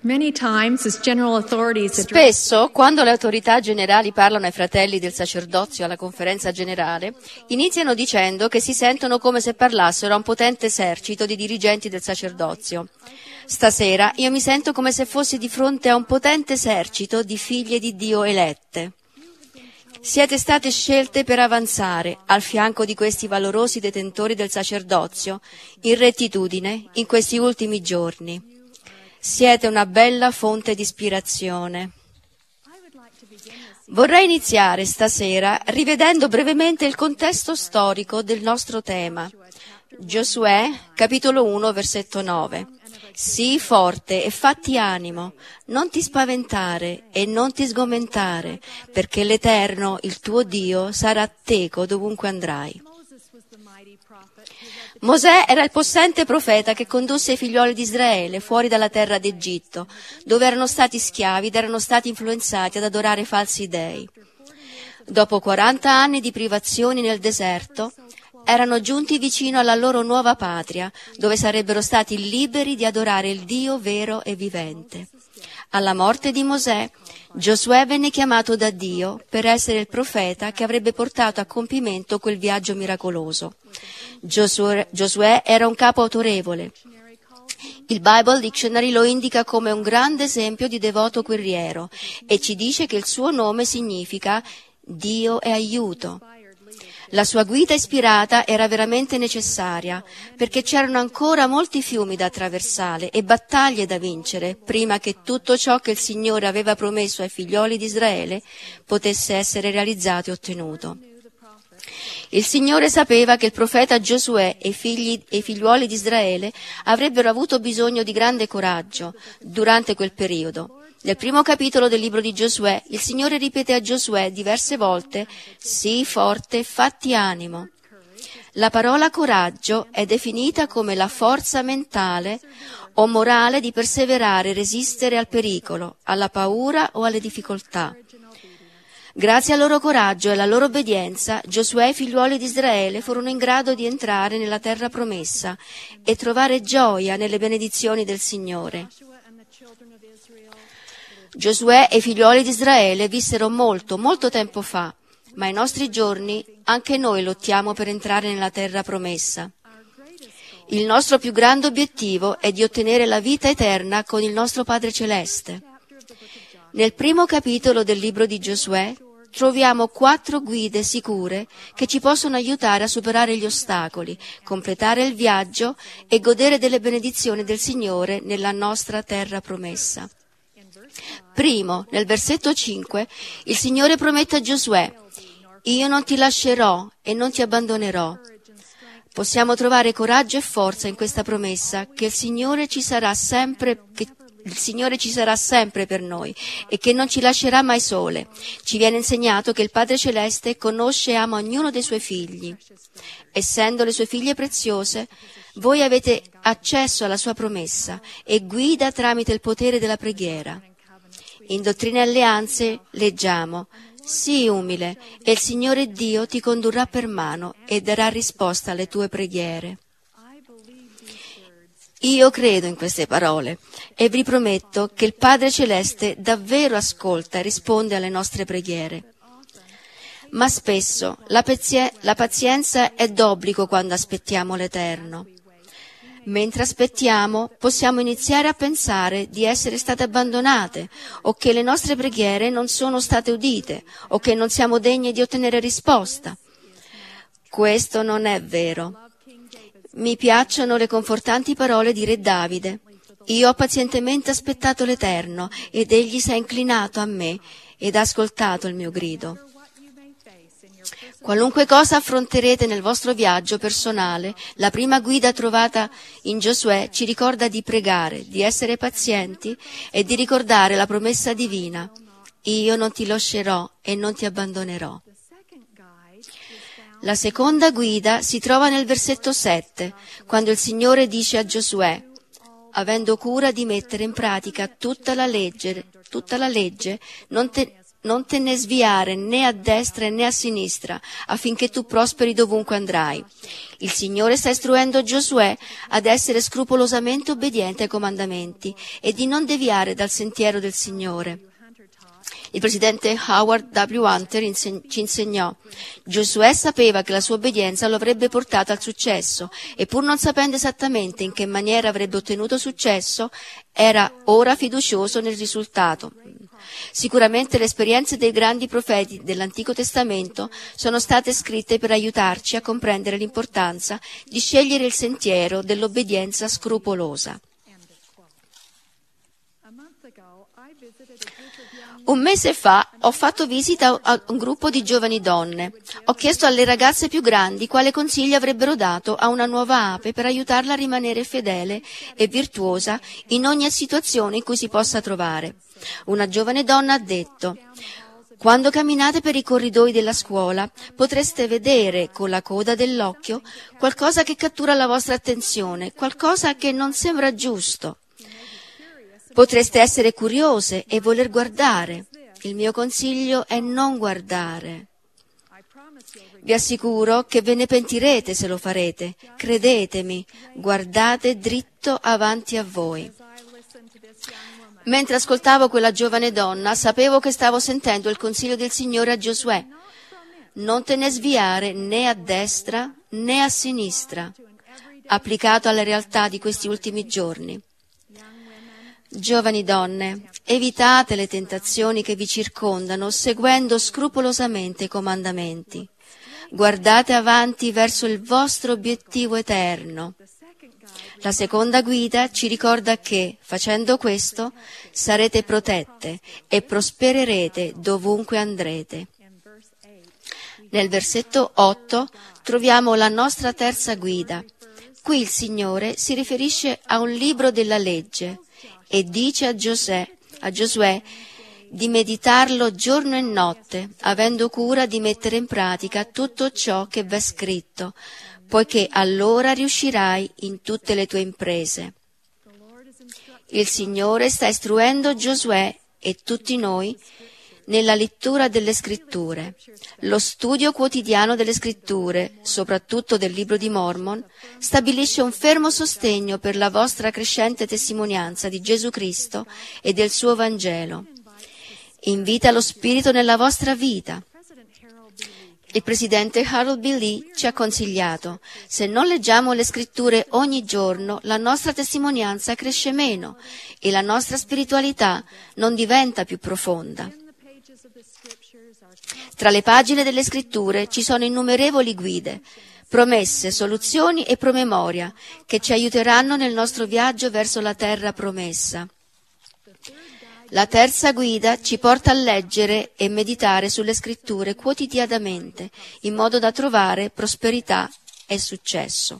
Many times, as general authorities address Spesso, quando le autorità generali parlano ai fratelli del sacerdozio alla conferenza generale, iniziano dicendo che si sentono come se parlassero a un potente esercito di dirigenti del sacerdozio. Stasera io mi sento come se fossi di fronte a un potente esercito di figlie di Dio elette. Siete state scelte per avanzare al fianco di questi valorosi detentori del sacerdozio in rettitudine in questi ultimi giorni. Siete una bella fonte di ispirazione. Vorrei iniziare stasera rivedendo brevemente il contesto storico del nostro tema. Giosuè, capitolo 1, versetto 9. Sii forte e fatti animo, non ti spaventare e non ti sgomentare, perché l'Eterno, il tuo Dio, sarà teco dovunque andrai. Mosè era il possente profeta che condusse i figlioli di Israele fuori dalla terra d'Egitto, dove erano stati schiavi ed erano stati influenzati ad adorare falsi dei. Dopo 40 anni di privazioni nel deserto, erano giunti vicino alla loro nuova patria, dove sarebbero stati liberi di adorare il Dio vero e vivente. Alla morte di Mosè, Giosuè venne chiamato da Dio per essere il profeta che avrebbe portato a compimento quel viaggio miracoloso. Giosuè era un capo autorevole. Il Bible Dictionary lo indica come un grande esempio di devoto guerriero e ci dice che il suo nome significa Dio è aiuto. La sua guida ispirata era veramente necessaria, perché c'erano ancora molti fiumi da attraversare e battaglie da vincere prima che tutto ciò che il Signore aveva promesso ai figlioli di Israele potesse essere realizzato e ottenuto. Il Signore sapeva che il profeta Giosuè e i figliuoli di Israele avrebbero avuto bisogno di grande coraggio durante quel periodo. Nel primo capitolo del libro di Giosuè, il Signore ripete a Giosuè diverse volte: sii forte, fatti animo. La parola coraggio è definita come la forza mentale o morale di perseverare e resistere al pericolo, alla paura o alle difficoltà. Grazie al loro coraggio e alla loro obbedienza, Giosuè e i figliuoli di Israele furono in grado di entrare nella terra promessa e trovare gioia nelle benedizioni del Signore. Giosuè e i figliuoli di Israele vissero molto tempo fa, ma ai nostri giorni anche noi lottiamo per entrare nella terra promessa. Il nostro più grande obiettivo è di ottenere la vita eterna con il nostro Padre Celeste. Nel primo capitolo del libro di Giosuè troviamo 4 guide sicure che ci possono aiutare a superare gli ostacoli, completare il viaggio e godere delle benedizioni del Signore nella nostra terra promessa. Primo, nel versetto 5, il Signore promette a Giosuè: io non ti lascerò e non ti abbandonerò. Possiamo trovare coraggio e forza in questa promessa che il Signore ci sarà sempre per noi e che non ci lascerà mai sole. Ci viene insegnato che il Padre Celeste conosce e ama ognuno dei suoi figli. Essendo le sue figlie preziose, voi avete accesso alla sua promessa e guida tramite il potere della preghiera. In Dottrine e Alleanze leggiamo: sii umile e il Signore Dio ti condurrà per mano e darà risposta alle tue preghiere. Io credo in queste parole e vi prometto che il Padre Celeste davvero ascolta e risponde alle nostre preghiere. Ma spesso la pazienza è d'obbligo quando aspettiamo l'Eterno. Mentre aspettiamo, possiamo iniziare a pensare di essere state abbandonate o che le nostre preghiere non sono state udite o che non siamo degne di ottenere risposta. Questo non è vero. Mi piacciono le confortanti parole di Re Davide. Io ho pazientemente aspettato l'Eterno ed egli si è inclinato a me ed ha ascoltato il mio grido. Qualunque cosa affronterete nel vostro viaggio personale, la prima guida trovata in Giosuè ci ricorda di pregare, di essere pazienti e di ricordare la promessa divina: io non ti lascerò e non ti abbandonerò. La seconda guida si trova nel versetto 7, quando il Signore dice a Giosuè: avendo cura di mettere in pratica tutta la legge, non te ne sviare né a destra né a sinistra, affinché tu prosperi dovunque andrai. Il Signore sta istruendo Giosuè ad essere scrupolosamente obbediente ai comandamenti e di non deviare dal sentiero del Signore. Il presidente Howard W. Hunter ci insegnò: Giosuè sapeva che la sua obbedienza lo avrebbe portato al successo e pur non sapendo esattamente in che maniera avrebbe ottenuto successo, era ora fiducioso nel risultato. Sicuramente le esperienze dei grandi profeti dell'Antico Testamento sono state scritte per aiutarci a comprendere l'importanza di scegliere il sentiero dell'obbedienza scrupolosa. Un mese fa ho fatto visita a un gruppo di giovani donne. Ho chiesto alle ragazze più grandi quale consiglio avrebbero dato a una nuova ape per aiutarla a rimanere fedele e virtuosa in ogni situazione in cui si possa trovare. Una giovane donna ha detto: quando camminate per i corridoi della scuola potreste vedere con la coda dell'occhio qualcosa che cattura la vostra attenzione, qualcosa che non sembra giusto. Potreste essere curiose e voler guardare. Il mio consiglio è non guardare. Vi assicuro che ve ne pentirete se lo farete. Credetemi, guardate dritto avanti a voi. Mentre ascoltavo quella giovane donna, sapevo che stavo sentendo il consiglio del Signore a Giosuè. Non te ne sviare né a destra né a sinistra, applicato alla realtà di questi ultimi giorni. Giovani donne, evitate le tentazioni che vi circondano seguendo scrupolosamente i comandamenti. Guardate avanti verso il vostro obiettivo eterno. La seconda guida ci ricorda che, facendo questo, sarete protette e prospererete dovunque andrete. Nel versetto 8 troviamo la nostra terza guida. Qui il Signore si riferisce a un libro della legge e dice a Giosuè di meditarlo giorno e notte, avendo cura di mettere in pratica tutto ciò che v'è scritto, poiché allora riuscirai in tutte le tue imprese. Il Signore sta istruendo Giosuè e tutti noi nella lettura delle Scritture. Lo studio quotidiano delle Scritture, soprattutto del Libro di Mormon, stabilisce un fermo sostegno per la vostra crescente testimonianza di Gesù Cristo e del suo Vangelo. Invita lo Spirito nella vostra vita. Il presidente Harold B. Lee ci ha consigliato: se non leggiamo le Scritture ogni giorno, la nostra testimonianza cresce meno e la nostra spiritualità non diventa più profonda. Tra le pagine delle Scritture ci sono innumerevoli guide, promesse, soluzioni e promemoria che ci aiuteranno nel nostro viaggio verso la terra promessa. La terza guida ci porta a leggere e meditare sulle Scritture quotidianamente, in modo da trovare prosperità e successo.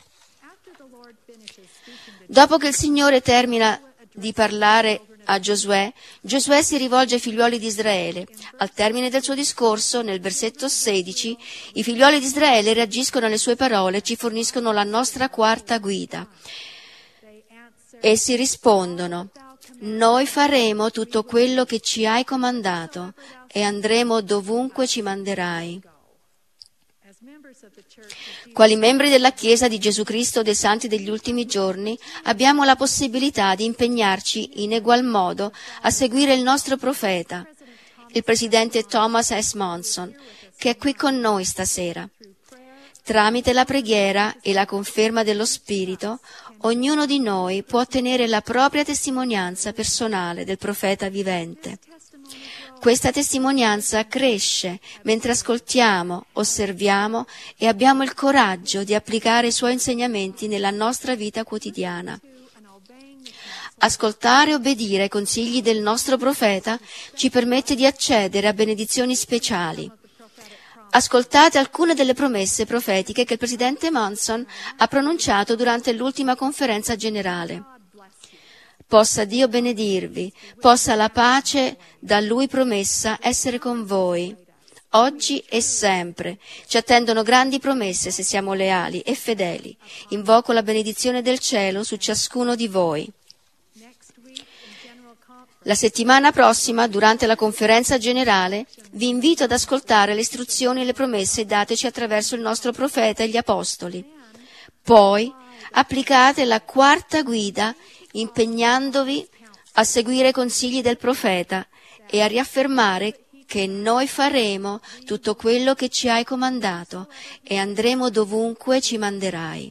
Dopo che il Signore termina di parlare a Giosuè si rivolge ai figliuoli di Israele. Al termine del suo discorso, nel versetto 16, i figliuoli di Israele reagiscono alle sue parole e ci forniscono la nostra quarta guida. Essi rispondono: noi faremo tutto quello che ci hai comandato e andremo dovunque ci manderai. Quali membri della Chiesa di Gesù Cristo dei Santi degli ultimi giorni abbiamo la possibilità di impegnarci in egual modo a seguire il nostro profeta, il presidente Thomas S. Monson, che è qui con noi stasera. Tramite la preghiera e la conferma dello Spirito, ognuno di noi può ottenere la propria testimonianza personale del profeta vivente. Questa testimonianza cresce mentre ascoltiamo, osserviamo e abbiamo il coraggio di applicare i suoi insegnamenti nella nostra vita quotidiana. Ascoltare e obbedire ai consigli del nostro profeta ci permette di accedere a benedizioni speciali. Ascoltate alcune delle promesse profetiche che il presidente Monson ha pronunciato durante l'ultima conferenza generale. Possa Dio benedirvi, possa la pace da Lui promessa essere con voi, oggi e sempre. Ci attendono grandi promesse se siamo leali e fedeli. Invoco la benedizione del cielo su ciascuno di voi. La settimana prossima, durante la conferenza generale, vi invito ad ascoltare le istruzioni e le promesse dateci attraverso il nostro profeta e gli apostoli. Poi applicate la quarta guida impegnandovi a seguire i consigli del profeta e a riaffermare che noi faremo tutto quello che ci hai comandato e andremo dovunque ci manderai.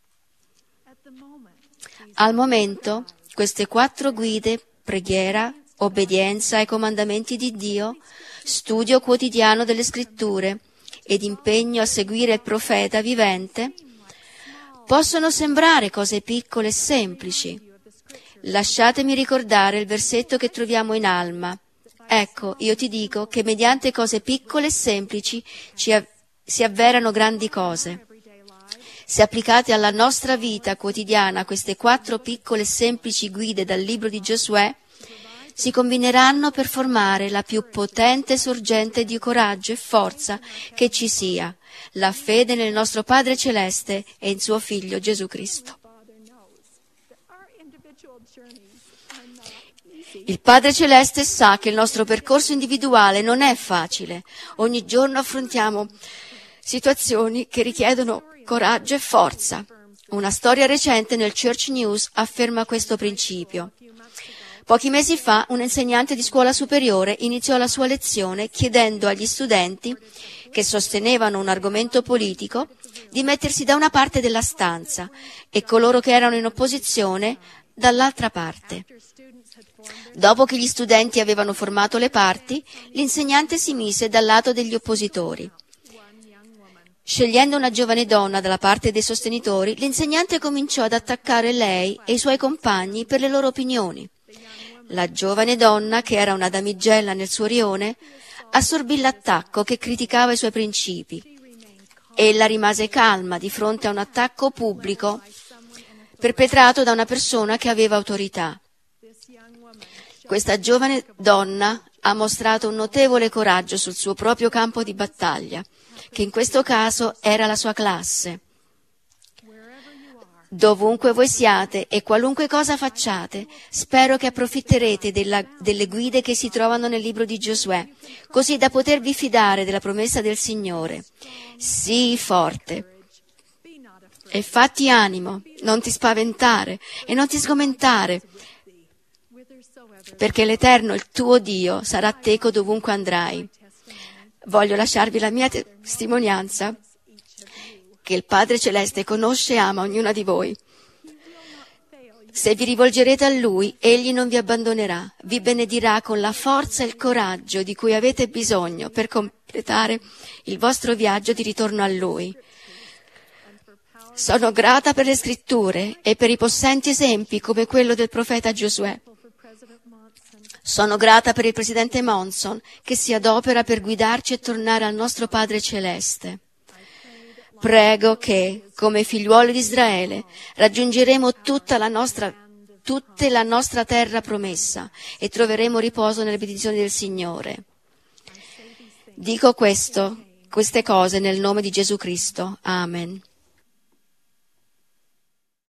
Al momento, queste 4 guide, preghiera, obbedienza ai comandamenti di Dio, studio quotidiano delle Scritture ed impegno a seguire il profeta vivente, possono sembrare cose piccole e semplici. Lasciatemi ricordare il versetto che troviamo in Alma. Ecco, io ti dico che mediante cose piccole e semplici si avverano grandi cose. Se applicate alla nostra vita quotidiana queste 4 piccole e semplici guide dal libro di Giosuè, si combineranno per formare la più potente sorgente di coraggio e forza che ci sia, la fede nel nostro Padre Celeste e in suo Figlio Gesù Cristo. Il Padre Celeste sa che il nostro percorso individuale non è facile. Ogni giorno affrontiamo situazioni che richiedono coraggio e forza. Una storia recente nel Church News afferma questo principio. Pochi mesi fa un insegnante di scuola superiore iniziò la sua lezione chiedendo agli studenti che sostenevano un argomento politico di mettersi da una parte della stanza e coloro che erano in opposizione dall'altra parte. Dopo che gli studenti avevano formato le parti, l'insegnante si mise dal lato degli oppositori. Scegliendo una giovane donna dalla parte dei sostenitori, l'insegnante cominciò ad attaccare lei e i suoi compagni per le loro opinioni. La giovane donna, che era una damigella nel suo rione, assorbì l'attacco che criticava i suoi principi. Ella rimase calma di fronte a un attacco pubblico perpetrato da una persona che aveva autorità. Questa giovane donna ha mostrato un notevole coraggio sul suo proprio campo di battaglia, che in questo caso era la sua classe. Dovunque voi siate e qualunque cosa facciate, spero che approfitterete delle guide che si trovano nel libro di Giosuè, così da potervi fidare della promessa del Signore. Sii forte e fatti animo, non ti spaventare e non ti sgomentare, perché l'Eterno, il tuo Dio, sarà teco dovunque andrai. Voglio lasciarvi la mia testimonianza che il Padre Celeste conosce e ama ognuna di voi. Se vi rivolgerete a Lui, Egli non vi abbandonerà, vi benedirà con la forza e il coraggio di cui avete bisogno per completare il vostro viaggio di ritorno a Lui. Sono grata per le Scritture e per i possenti esempi come quello del profeta Giosuè. Sono grata per il presidente Monson che si adopera per guidarci e tornare al nostro Padre Celeste. Prego che, come figliuoli di Israele, raggiungeremo tutte la nostra terra promessa e troveremo riposo nelle benedizioni del Signore. Dico queste cose nel nome di Gesù Cristo. Amen.